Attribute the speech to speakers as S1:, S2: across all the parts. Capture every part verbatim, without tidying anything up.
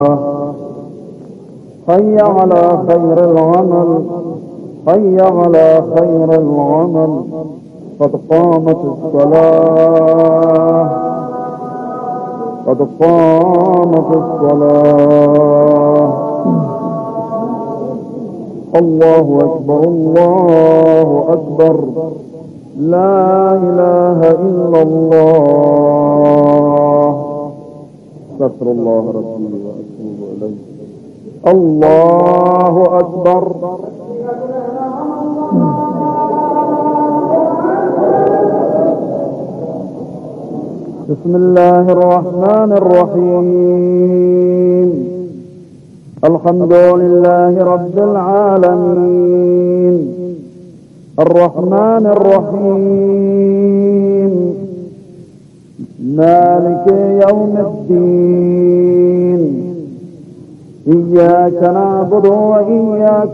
S1: حي على خير العمل حي على خير العمل قد قامت الصلاة قد قامت الصلاة. الله أكبر الله أكبر لا إله إلا الله. استغفر الله ربي وأتوب إليه. الله أكبر. بسم الله الرحمن الرحيم. الحمد لله رب العالمين الرحمن الرحيم مالك يوم الدين. إياك نعبد وإياك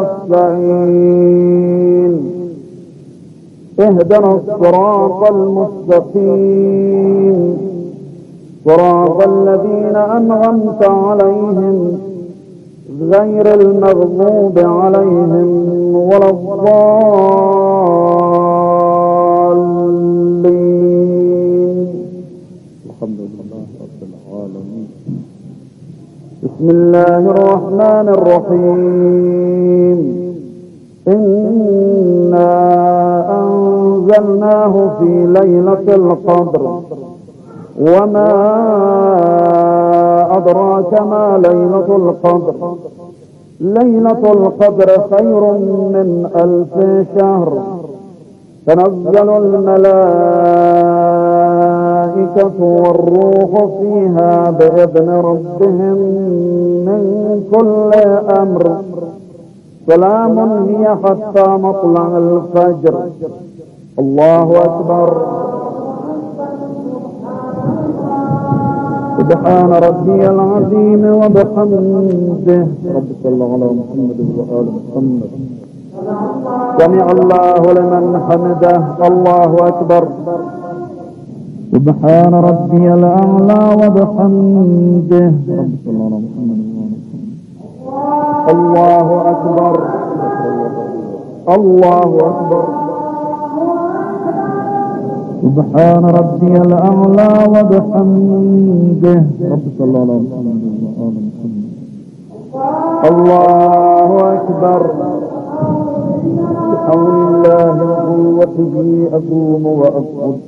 S1: نستعين. اهدنا الصراط المستقيم صراط الذين أنعمت عليهم غير المغضوب عليهم ولا الضالين. الحمد لله رب العالمين. بسم الله الرحمن الرحيم. إنا أنزلناه في ليلة القدر وما أدراك ما ليلة القدر. ليلة القدر خير من ألف شهر. تنزل الملائكة والروح فيها بإذن ربهم من كل أمر. سلام هي حتى مطلع الفجر. الله أكبر. سبحان ربي العظيم وبحمده. رب صل على محمد وآل محمد. سمع الله لمن حمده. الله أكبر. سبحان ربي الأعلى وبحمده. رب صل على محمد وآل محمد. الله أكبر. الله أكبر. سبحان ربي الأعلى وبحمده. رب صل على محمد وآل محمد. الله أكبر. بحول الله وقوته أقوم وأسجد.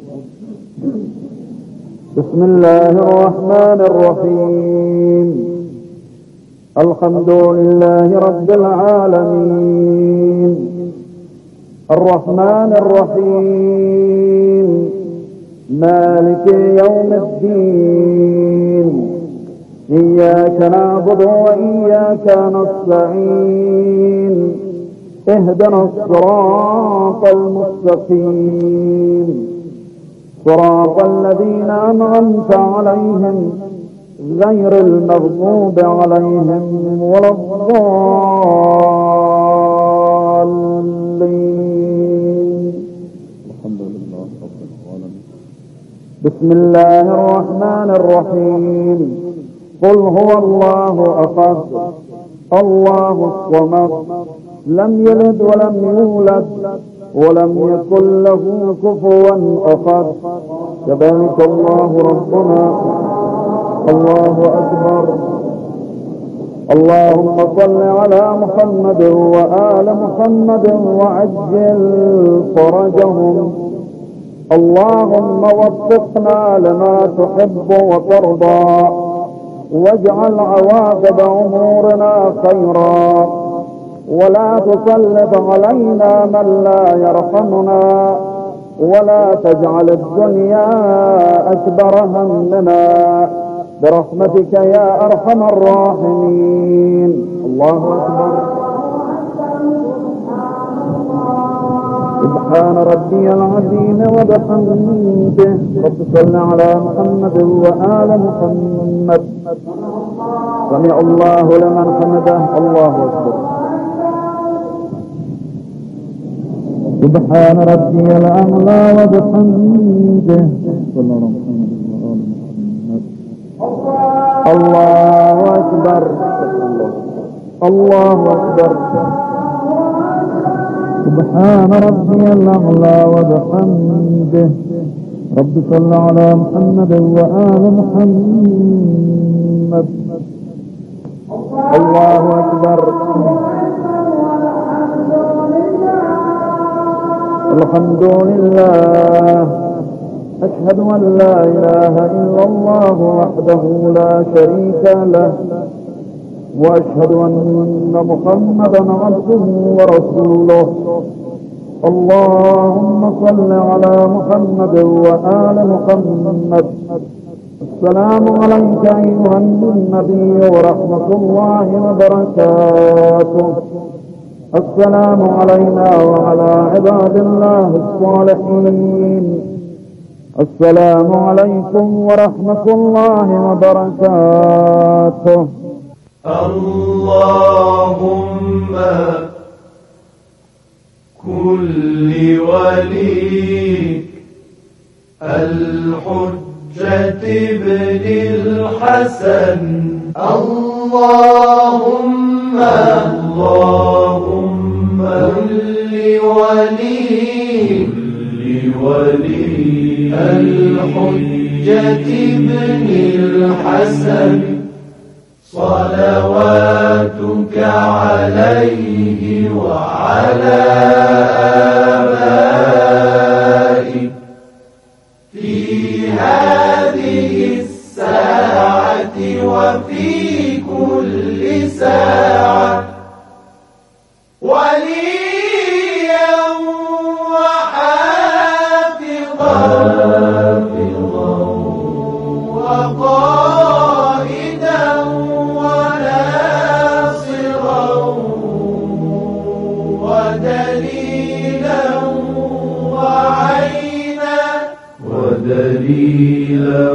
S1: بسم الله الرحمن الرحيم. الحمد لله رب العالمين الرحمن الرحيم مالك يوم الدين. إياك نعبد وإياك نستعين. اهدنا الصراط المستقيم صراط الذين أنعمت عليهم غير المغضوب عليهم ولا الضالين. الحمد لله رب العالمين. بسم الله الرحمن الرحيم. قل هو الله أحد الله الصمد لم يلد ولم يولد ولم يكن له كفوا أحد. كذلك الله ربنا. الله أكبر. اللهم صل على محمد وآل محمد وعجل فرجهم. اللهم وفقنا لما تحب وترضى واجعل عواقب أمورنا خيرا ولا تسلط علينا من لا يرحمنا ولا تجعل الدنيا أكبر همنا برحمتك يا أرحم الراحمين. الله أكبر. سبحان ربي العظيم وبحمده. رب صل على محمد وآل محمد. سمع الله لمن حمده. الله أكبر. سبحان ربي الأعلى وبحمده. صلى الله عليه وسلم. الله أكبر الله أكبر. سبحان ربي الأعلى وبحمده. رب صل على محمد وآل محمد. الله أكبر. الحمد لله. أشهد أن لا إله إلا الله وحده لا شريك له، وأشهد أن محمدا عبده ورسوله. اللهم صل على محمد وآل محمد. السلام عليك أيها النبي ورحمة الله وبركاته. السلام علينا وعلى عباد الله الصالحين. السلام عليكم ورحمة الله وبركاته.
S2: اللهم كن لوليك الحجة ابن الحسن. اللهم اللهم كن لوليك لولي الحجة ابن الحسن صلواتك عليه وعلى آبائه في هذه الساعة وفي كل ساعة وليا وحافظا وقائدا وناصرا ودليلا وعينا ودليلا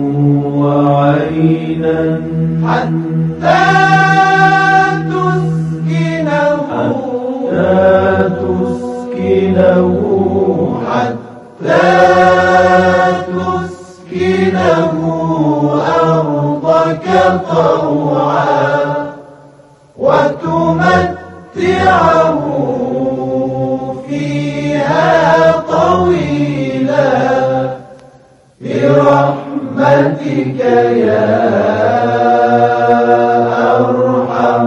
S2: وعينا حتى تسكنه حتى تسكنه حتى تسكنه أرضك طوعا وتمتعه فيها طويلا برحمتك يا أرحم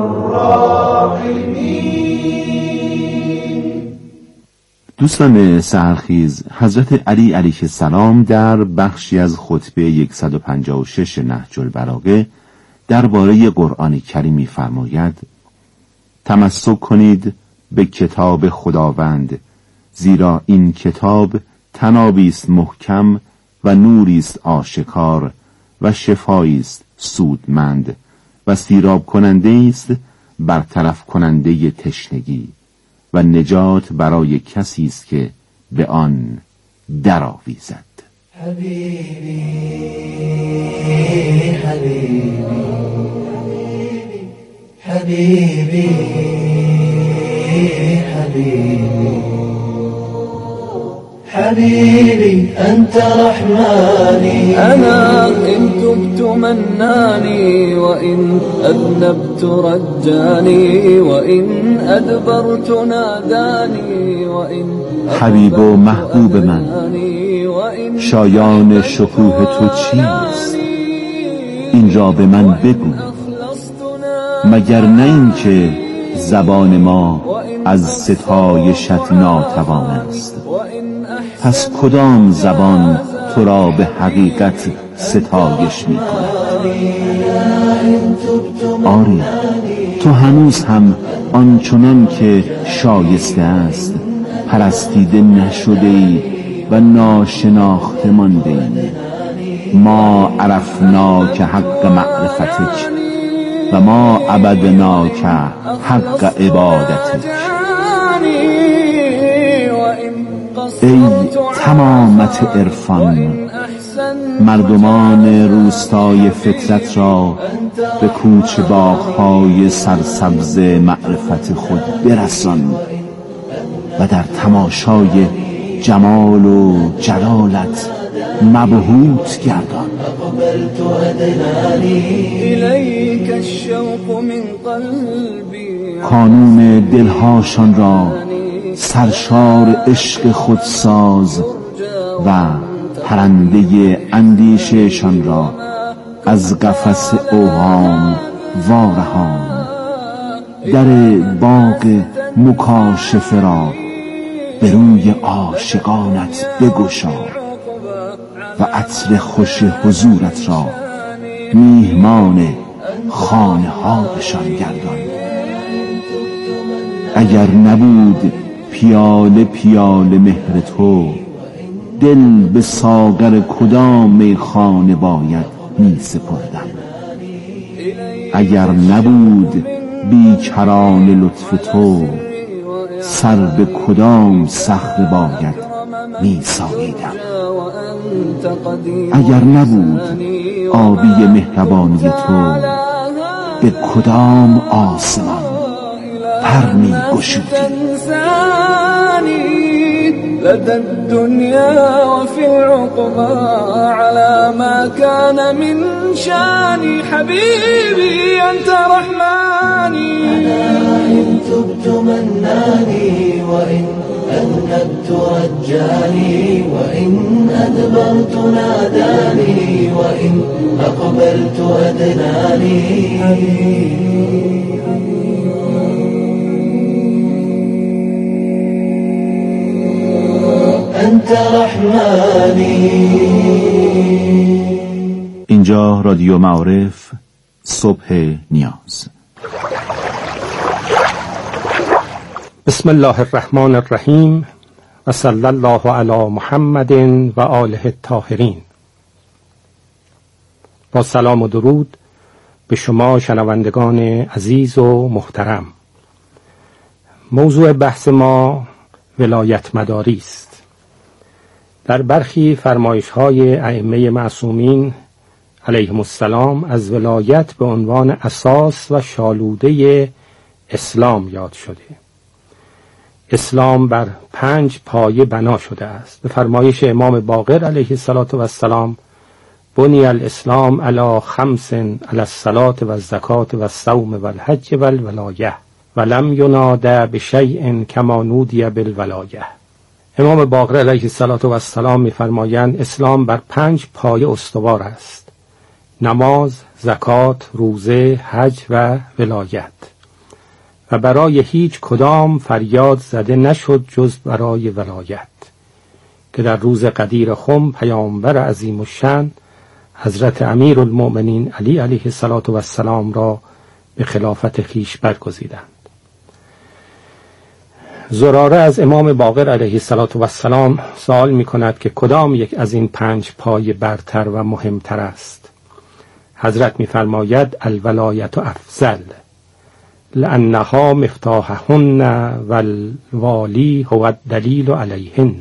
S2: الراحمين.
S3: دوستان سحرخیز، حضرت علی علیه السلام در بخشی از خطبه صد و پنجاه و شش نهج البلاغه درباره قرآن کریم می‌فرماید: تمسک کنید به کتاب خداوند، زیرا این کتاب طنابی است محکم و نوری است آشکار و شفایی است سودمند و سیراب کننده است برطرف کننده تشنگی و نجات برای کسی است که به آن درآویزد.
S2: حبیبی حبیبی حبیبی حبیبی حبيبي أنت رحماني.
S4: أنا إن تبت مناني وإن أذنبت رجاني وإن أدبرت ناداني وإن
S3: حبیب و محبوب من، شایان شکوه تو چیست؟ این را به من بگو، مگر نه این که زبان ما از ستایشت ناتوان است. پس کدام زبان تو را به حقیقت ستایش می کند؟ آری، تو هنوز هم آنچنان که شایسته است پرستیده نشده ای و ناشناخته مانده ای. ما عرفناک حق معرفتک و ما عبدناک حق عبادتک. ای تمامت عرفان، مردمان روستای فطرت را به کوچه باغ‌های سرسبز معرفت خود برسان و در تماشای جمال و جلالت مبهوت گردان.
S2: أقبلت أدناني
S4: إليك الشوق من قلبي
S3: کانون دلهاشان را سرشار عشق خودساز و پرنده اندیشهشان را از قفس اوهام وارهان. در باغ مکاشفه را به روی عاشقانت بگشا و عطر خوش حضورت را میهمان خانه هایشان گردان. اگر نبود پیاله پیاله مهر تو، دل به ساغر کدام میخانه باید می سپردم. اگر نبود بیکران لطف تو، سر به کدام صخره باید می ساییدم. اگر نبود آبی مهربانی تو، به کدام آسمان پر می گشودی.
S4: لدى الدنيا وفي العقبى على ما كان من شاني حبيبي أنت رحماني.
S2: أنا إن تبت مناني وإن أذنبت رجاني وإن أدبرت ناداني وإن أقبلت أدناني. أنت رحماني.
S3: اینجا رادیو معارف، صبح نیاز.
S5: بسم الله الرحمن الرحیم و صلی الله علی محمد و آله الطاهرین. با سلام و درود به شما شنوندگان عزیز و محترم. موضوع بحث ما ولایت مداری است. در برخی فرمایش‌های ائمه معصومین علیهم السلام از ولایت به عنوان اساس و شالوده اسلام یاد شده. اسلام بر پنج پایه بنا شده است. به فرمایش امام باقر علیه السلام: بنی الاسلام علی خمس، علی الصلاة و الزکات و الصوم و الحج و الولایه و لم ینادى بشیء کما نودی بالولایه. امام باقر علیه السلام می‌فرمایند اسلام بر پنج پایه استوار است: نماز، زکات، روزه، حج و ولایت. و برای هیچ کدام فریاد زده نشد جز برای ولایت، که در روز قدیر خم پیامبر عظیم الشأن حضرت امیرالمؤمنین علی علیه السلام را به خلافت خویش برگزیدند. زراره از امام باقر علیه السلام سوال می کند که کدام یک از این پنج پایه برتر و مهمتر است؟ حضرت می فرماید الولایت افضل لانها مفتاحهن و الوالی هو الدلیل علیهن.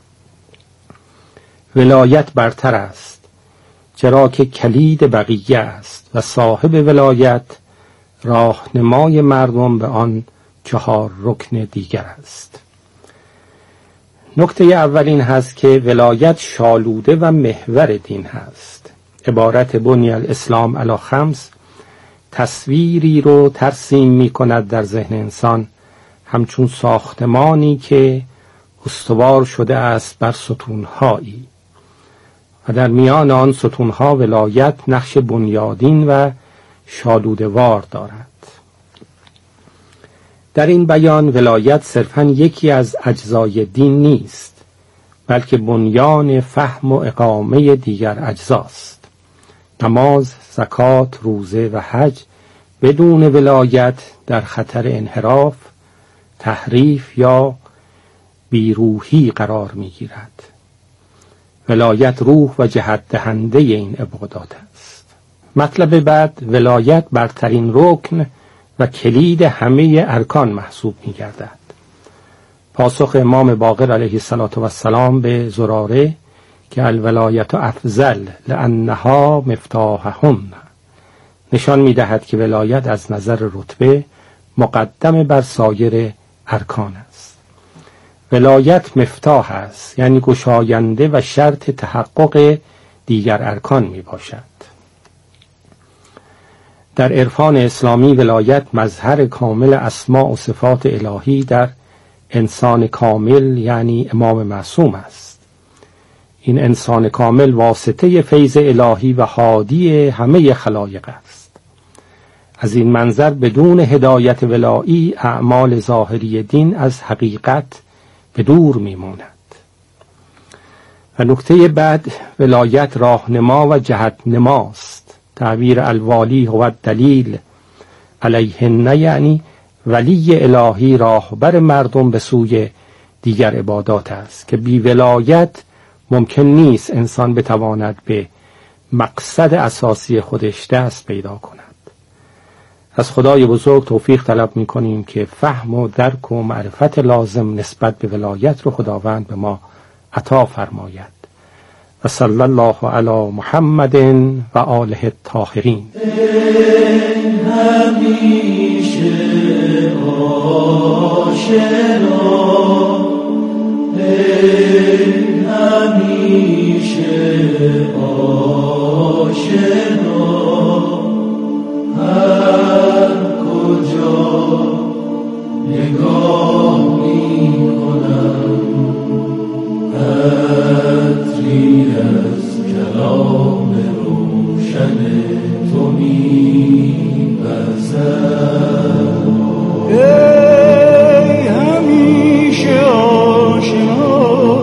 S5: ولایت برتر است چرا که کلید بقیه است و صاحب ولایت راهنمای مردم به آن چهار رکن دیگر است. نکته اول این هست که ولایت شالوده و محور دین هست. عبارت بنی الاسلام علی خمس تصویری رو ترسیم می کند در ذهن انسان همچون ساختمانی که استوار شده است بر ستونهایی و در میان آن ستونها ولایت نقش بنیادین و شالوده وار دارد. در این بیان ولایت صرفاً یکی از اجزای دین نیست، بلکه بنیان فهم و اقامه دیگر اجزاست. نماز، زکات، روزه و حج بدون ولایت در خطر انحراف، تحریف یا بیروحی قرار می گیرد. ولایت روح و جهت دهنده این عبادات است. مطلب بعد، ولایت برترین رکن و کلید همه ارکان محسوب می گردد. پاسخ امام باقر علیه السلام به زراره که الولایت افضل لانها مفتاحهن نشان می دهد که ولایت از نظر رتبه مقدم بر سایر ارکان است. ولایت مفتاح است، یعنی گشاینده و شرط تحقق دیگر ارکان می باشد. در عرفان اسلامی ولایت مظهر کامل اسماء و صفات الهی در انسان کامل یعنی امام معصوم است. این انسان کامل واسطه فیض الهی و هادی همه خلایق است. از این منظر بدون هدایت ولایی اعمال ظاهری دین از حقیقت به دور میماند. و نکته بعد ولایت راهنما و جهتنماست. تعبیر الوالی هو دلیل علیهن یعنی ولی الهی راهبر مردم به سوی دیگر عبادات است که بی ولایت ممکن نیست انسان بتواند به مقصد اساسی خودش دست پیدا کند. از خدای بزرگ توفیق طلب می کنیم که فهم و درک و معرفت لازم نسبت به ولایت رو خداوند به ما عطا فرماید. و صلی الله علی محمد و آله الطاهرین.
S2: همیشه آشنا، همیشه آشنا، هر کجا نگاه می کنم عطری از کلام روشن تو می وزد.
S4: ای همیشه آشنا،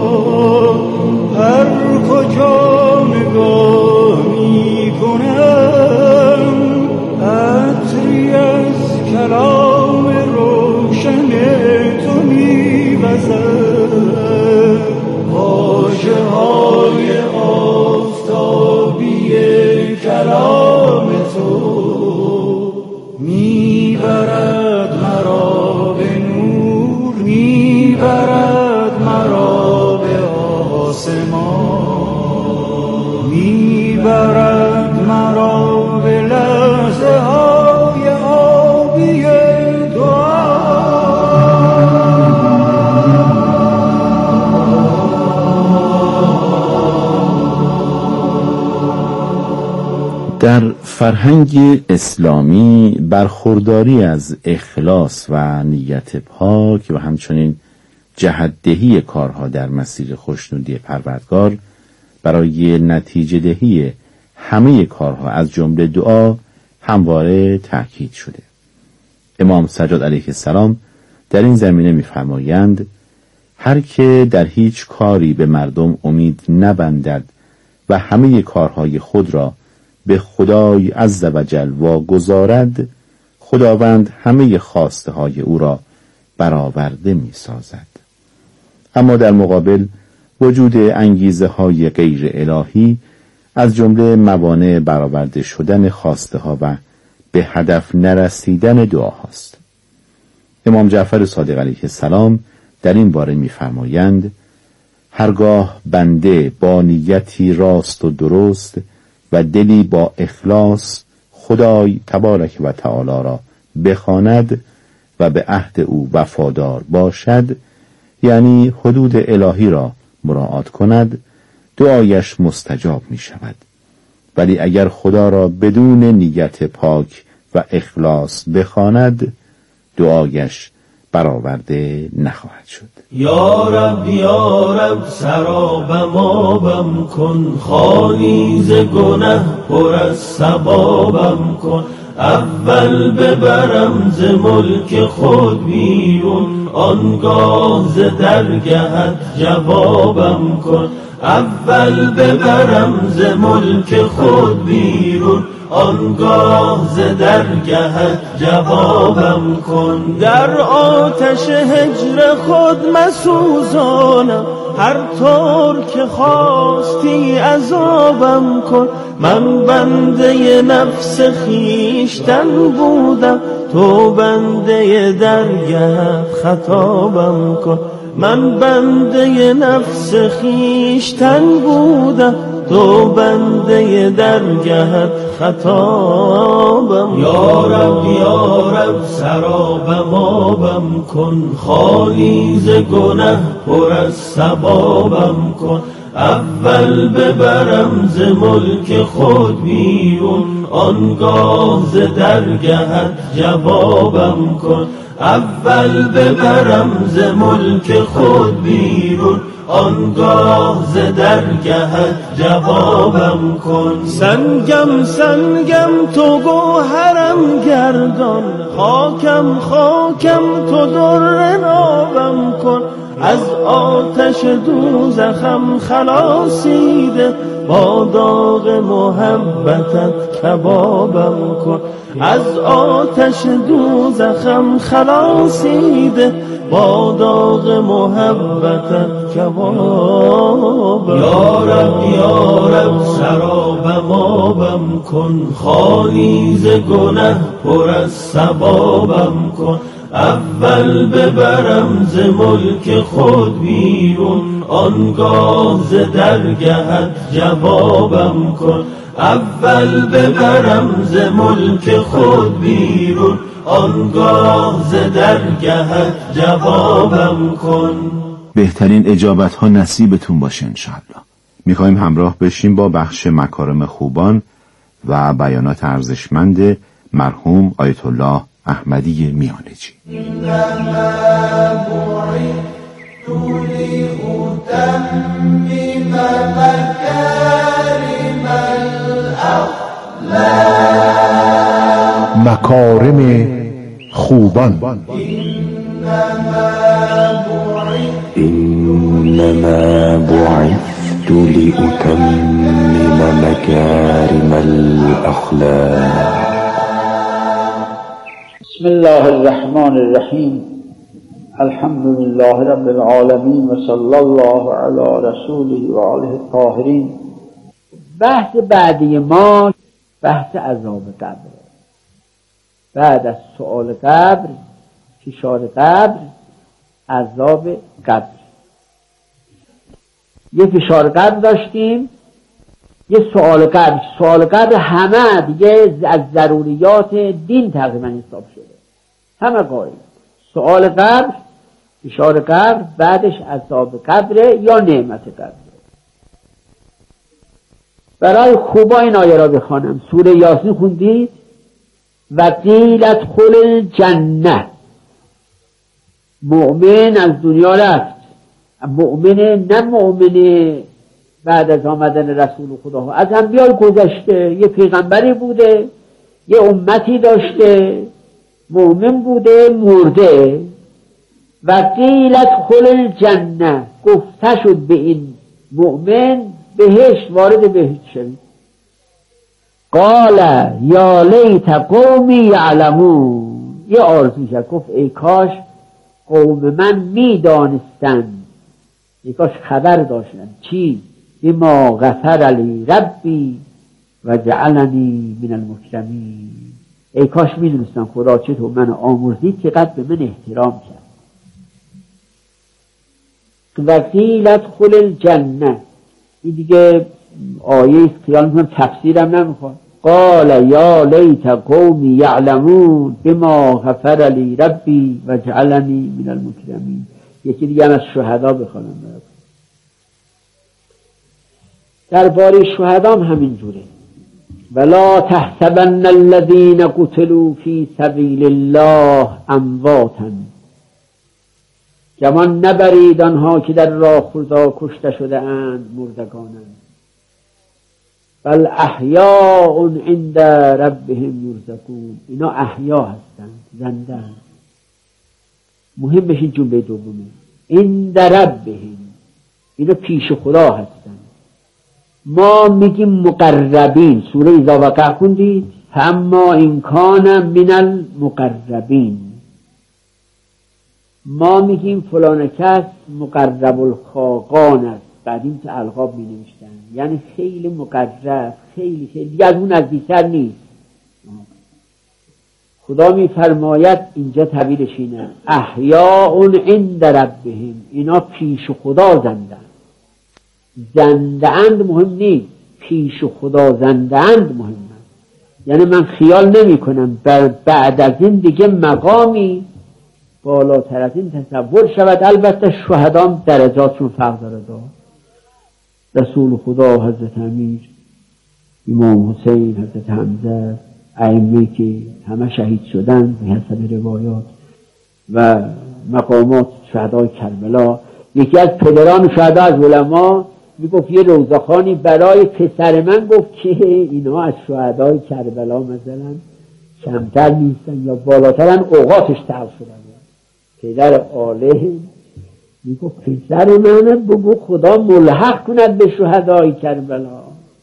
S4: هر کجا نگاه می کنم عطری از کلام روشن تو می وزد. واژه های آفتابی کلام تو میبرد مرا به نور، میبرد مرا به آسمان، میبرد مرا به لحظه های آبی دعا.
S3: در فرهنگ اسلامی برخورداری از اخلاص و نیت پاک و همچنین جهت‌دهی کارها در مسیر خوشنودی پروردگار برای نتیجه دهی همه کارها از جمله دعا همواره تأکید شده. امام سجاد علیه السلام در این زمینه می‌فرمایند هر که در هیچ کاری به مردم امید نبندد و همه کارهای خود را به خدای عز و جل واگذارد، خداوند همه خواسته های او را برآورده می سازد. اما در مقابل وجود انگیزه های غیر الهی از جمله موانع برآورده شدن خواسته ها و به هدف نرسیدن دعاهاست. امام جعفر صادق علیه السلام در این باره می فرمایند هرگاه بنده با نیتی راست و درست و دلی با اخلاص خدای تبارک و تعالی را بخواند و به عهد او وفادار باشد، یعنی حدود الهی را مراعات کند، دعایش مستجاب می شود. ولی اگر خدا را بدون نیت پاک و اخلاص بخواند، دعایش برآورده نخواهد شد.
S2: یا رب یا رب سرابم آبم کن، خالی ز گنه پر از ثوابم کن. اول ببرم ز ملک خود بیرون، آنگاه ز درگهت جوابم کن. اول ببرم ز ملک خود بیرون، آنگاه ز درگهت جوابم کن. در آتش هجر خود مسوزانم، هر طور که خواستی عذابم کن. من بنده نفس خیشتن بودم، تو بنده درگهت خطابم کن. من بنده نفس خیشتن بودم، تو بنده درگهت خطابم. یا رب یا رب سرابم آبم کن، خالی ز گنه پر از ثوابم کن. اول ببرم ز ملک خود بیرون، آنگاه ز درگهت جوابم کن. اول ببرم ز ملک خود بیرون، آنگاه ز درگهت جوابم کن. سنگم سنگم تو گوهرم گردان، خاکم خاکم تو در نابم کن. از آتش دوزخم خلاصیده، با داغ محبتت کبابم کن. از آتش دوزخم خلاصیده، با داغ محبتت کبابم. یا رب یا رب سرابم آبم کن، خالی ز گنه پر از ثوابم کن. اول ببرم ز ملک خود بیرون، آنگاه ز درگهت جوابم کن. اول ببرم ز ملک خود بیرون، آنگاه ز درگهت جوابم کن.
S3: بهترین اجابت ها نصیبتون باشه انشاءالله. میخوایم همراه بشیم با بخش مکارم خوبان و بیانات ارزشمند مرحوم آیت الله احمدی میانجی.
S6: مکارم خوبان.
S7: إنما بعثت لأتمم مكارم الأخلاق.
S1: بسم الله الرحمن الرحیم. الحمد لله رب العالمین و صلی الله علی رسوله و آله الطاهرین. بحث بعدی ما بحث عذاب قبر. بعد از سؤال قبر، فشار قبر، عذاب قبر. یه فشار قبر داشتیم، یه سؤال قبر. سؤال قبر همه دیگه از ضروریات دین تقریبا حساب شده، همه قائل. سؤال قبر، فشار قبر، بعدش عذاب قبر یا نعمت قبر. برای خوبا این آیه را بخوانم. سوره یاسین خوندید؟ و قیل ادخل الجنه. مؤمن از دنیا رفت. مؤمن نه مؤمن بعد از آمدن رسول خدا، از انبیاء گذشته. یه پیغمبری بوده، یه امتی داشته، مؤمن بوده، مرده. و قیل ادخل الجنه، گفته شد به این مؤمن بهشت، وارد بهشت شد. قال یا لیت قومی یعلمون. یه آرزو کرد، گفت ای کاش قوم من میدانستن، ای کاش خبر داشتن. چی؟ بما غفر لی ربی و جعلنی من المکرمین. ای کاش میدونستن خدا چطور من آمرزید که قد به من احترام کرد. و قیل ادخل الجنه. این دیگه آیه است، خیال میکنم تفسیرم نمیخواد. قال یا لیت قومی یعلمون بما غفر لی ربی و جعلنی من المکرمین. یکی دیگه هم از شهدا بخوانم. درباره شهدا هم همین جوره. ولا تحسبن الذين قتلوا في سبيل الله امواتا. گمان نبرید آنها که در راه خدا کشته شده اند مردگانند. بل احیاء عند ربهم یرزقون. اینا احیا هستند، زنده هستند. مهم بشین جمله دومه، عند ربهم. اینا پیش خدا هستند. ما میگیم مقربین. سوره اذا وقع خوندید؟ اما این کان من المقربین. ما میگیم فلان کس مقرب الخاقان است. قدیم تو القاب می نوشتن، یعنی خیلی مقرب، خیلی خیلی دیگه از اون نزدیکتر نیست. خدا می فرماید اینجا تعبیرش اینه، احیاء عند ربهم. اینا پیش خدا زنده. زنده اند مهم نیست، پیش خدا زنده اند مهم است. یعنی من خیال نمی کنم بعد از این دیگه مقامی بالاتر از این تصور شود. البته شهدام درجاتشون فرق داره دار. رسول خدا، حضرت امیر، امام حسین، حضرت حمزه، ائمه‌ای که همه شهید شدند به حسب روایات، و مقامات شهدای کربلا. یکی از پدران شهدا از علما میگفت یه روزخانی برای پسر من گفت که اینا از شهدای کربلا مثلا کمتر نیستن یا بالاترن، اوقاتش تلخ شدن. پدر عاله میگفت پسر من بگو خدا ملحق کند به شهدای کربلا.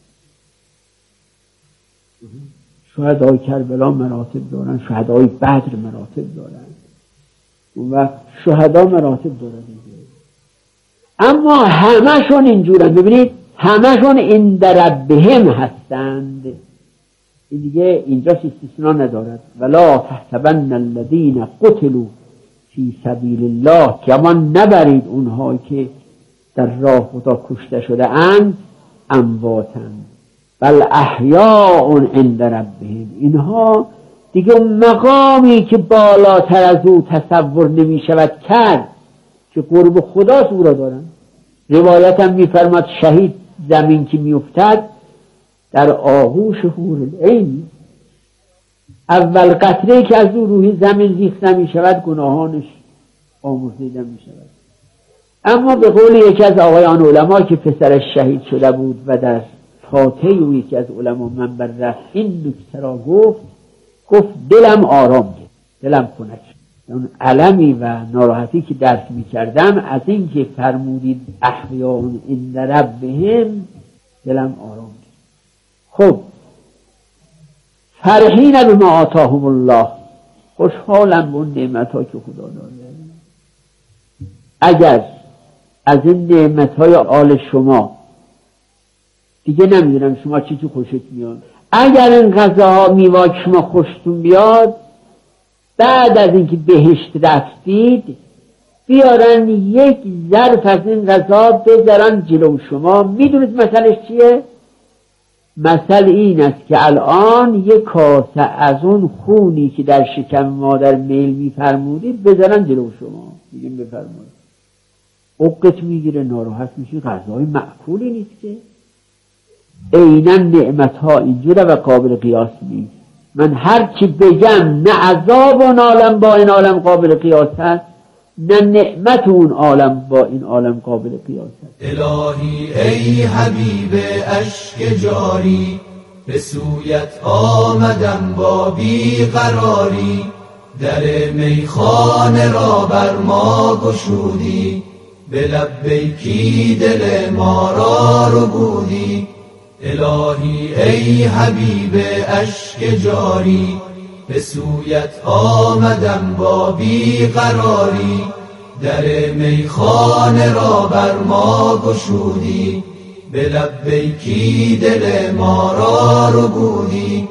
S1: شهدای کربلا مراتب دارن، شهدای بدر مراتب دارن، اون وقت شهدا مراتب دارن. اما همشون اینجورن، ببینید همشون عند ربهم هستند. این دیگه اینجا استثناء ندارد. ولا تحسبن الذین قتلوا فی سبیل الله، که اما نبرید اونها که در راه خدا کشته شده اند امواتند بل احیاء عند ربهم. اینها دیگه اون مقامی که بالاتر از او تصور نمی شود کرد که قرب خداست او را دارن. روایت هم می فرماد شهید زمین که می افتد در آغوش حور العین، اول قطره که از او روحی زمین ریخته می شود گناهانش آمرزیده می شود. اما به قول یکی از آقایان علما که پسرش شهید شده بود و در فاتحه او یکی از علما منبر رفت این نکته را گفت، گفت دلم آرام گرفت، دلم خنک شد. اون علمی و ناراحتی که درک می کردم از این که فرمودید احیاء عند ربهم دلم آرام گرفت. خب فرحین بما آتاهم الله، خوشحالم به اون نعمت ها که خدا داده. اگر از این نعمت های آل شما دیگه نمیدونم شما چی تو خوشت میاد، اگر این غذاها میوه که شما خوشتون بیاد بعد از اینکه بهشت رفتید بیارن یک ظرف از این غذا بذارن جلو شما. میدونید مثلش چیه؟ مثل این است که الان یک کاسه از اون خونی که در شکم مادر میل میفرمودید بذارن جلو شما، میگیم بفرمایید، عقت میگیره، ناراحت میشی، غذای معقولی نیست که. عیناً نعمت ها اینجوره و قابل قیاس نیست. من هر چی بگم نه عذاب اون عالم با این عالم قابل قیاس هست، نه نعمت اون عالم با این عالم قابل قیاس هست.
S2: الهی ای حبیب اشک جاری، به سویت آمدم با بیقراری، در میخانه را بر ما گشودی، به لبیکی دل ما را ربودی. الهی ای حبیب اشک جاری، به سویت آمدم با بیقراری، در میخانه را بر ما گشودی، به لبیکی دل ما را ربودی.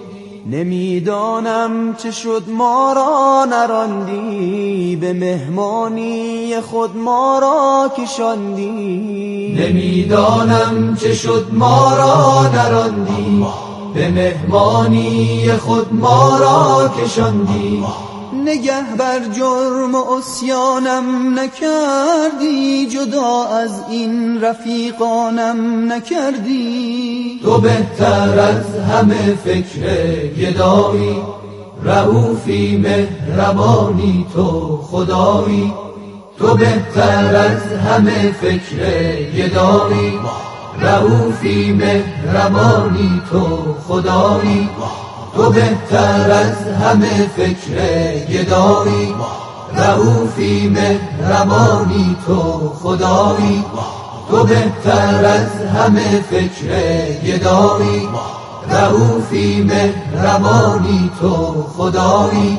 S8: نمیدانم چه شد ما را نراندی، به مهمانی خود ما را کشاندی.
S2: نمیدانم چه شد ما را نراندی، به مهمانی خود ما را کشاندی.
S8: نگه بر جرم و عصیانم نکردی، جدا از این رفیقانم نکردی.
S2: تو بهتر از همه فکر گدایی، رئوفی مهربانی تو خدایی. تو بهتر از همه فکر گدایی، رئوفی مهربانی تو خدایی. تو بهتر از همه فکر گدایی، رئوفی مهربانی تو خدایی. تو بهتر از همه فکر گدایی، رئوفی مهربانی تو خدایی.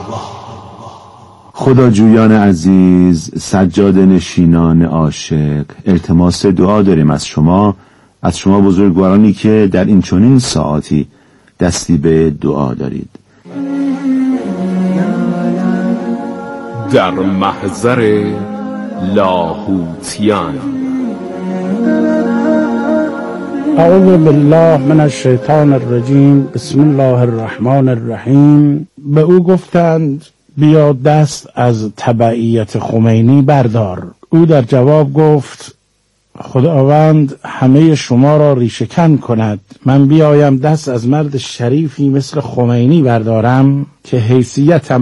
S3: خداجویان عزیز، سجاد نشینان عاشق، التماس دعا داریم از شما، از شما بزرگوارانی که در این چنین ساعاتی دستی به دعا دارید.
S9: در محضر لاهوتیان.
S10: اعوذ بالله من الشیطان الرجیم. بسم الله الرحمن الرحیم. به او گفتند بیا دست از تبعیت خمینی بردار. او در جواب گفت خداوند همه شما را ریشه‌کن کند. من بیایم دست از مرد شریفی مثل خمینی بردارم که حیثیتم